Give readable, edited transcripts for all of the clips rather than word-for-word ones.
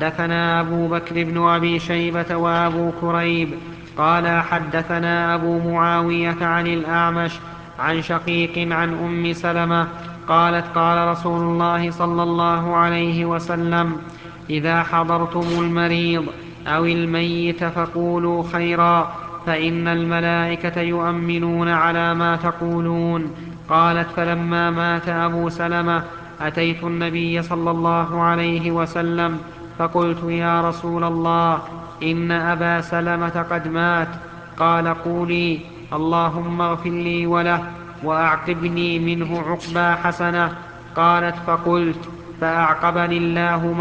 حدثنا أبو بكر بن أبي شيبة وأبو كريب قال حدثنا أبو معاوية عن الأعمش عن شقيق عن أم سلمة قالت قال رسول الله صلى الله عليه وسلم: إذا حضرتم المريض أو الميت فقولوا خيرا، فإن الملائكة يؤمنون على ما تقولون. قالت: فلما مات أبو سلمة أتيت النبي صلى الله عليه وسلم فقلت: يا رسول الله، إن أبا سلمة قد مات. قال: قولي: اللهم اغفر لي وله وأعقبني منه عقبى حسنة. قالت: فقلت: فأعقبني الله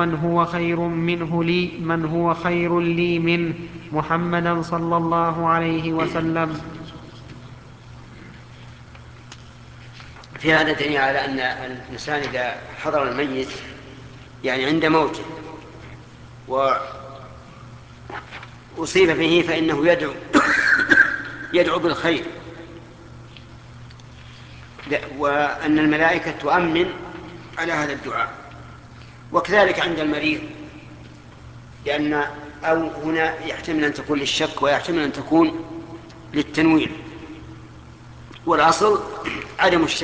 من هو خير لي منه، محمدا صلى الله عليه وسلم. في هذا دليل على أن الإنسان إذا حضر الميت يعني عند موته وأصيب به فإنه يدعو بالخير، وأن الملائكة تؤمن على هذا الدعاء. وكذلك عند المريض، لأن أو هنا يحتمل أن تكون للشك ويحتمل أن تكون للتنويع، والأصل عدم الشك.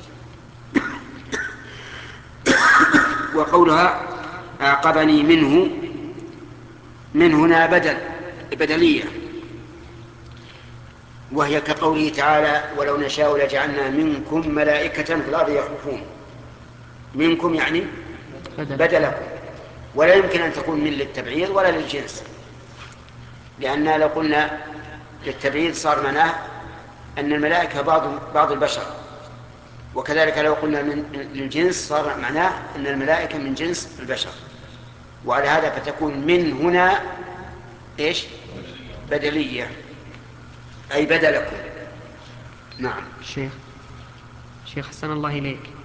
وقولها أعقبني منه، من هنا بدلية، وهي كقوله تعالى: ولو نشاء لجعلنا منكم ملائكة في الأرض يخلفون. منكم يعني بدلكم، ولا يمكن أن تكون من للتبعيض ولا للجنس، لأن لو قلنا للتبعيض صار معناه أن الملائكة بعض البشر، وكذلك لو قلنا للجنس صار معناه أن الملائكة من جنس البشر. وعلى هذا فتكون من هنا إيش؟ بدلية، أي بدلكم. نعم. شيخ حسن الله إليك،